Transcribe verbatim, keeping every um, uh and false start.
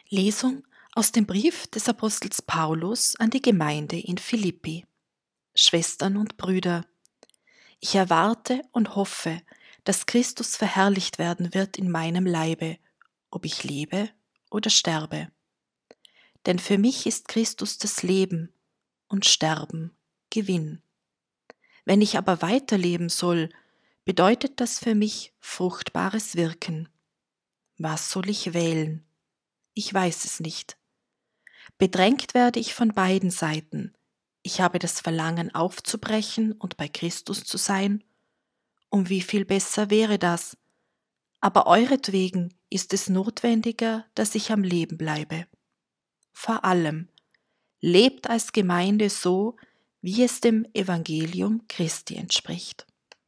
Lesung aus dem Brief des Apostels Paulus an die Gemeinde in Philippi. Schwestern und Brüder, ich erwarte und hoffe, dass Christus verherrlicht werden wird in meinem Leibe, ob ich lebe oder sterbe. Denn für mich ist Christus das Leben und Sterben Gewinn. Wenn ich aber weiterleben soll, bedeutet das für mich fruchtbares Wirken. Was soll ich wählen? Ich weiß es nicht. Bedrängt werde ich von beiden Seiten. Ich habe das Verlangen aufzubrechen und bei Christus zu sein. Um wie viel besser wäre das? Aber euretwegen ist es notwendiger, dass ich am Leben bleibe. Vor allem, lebt als Gemeinde so, wie es dem Evangelium Christi entspricht.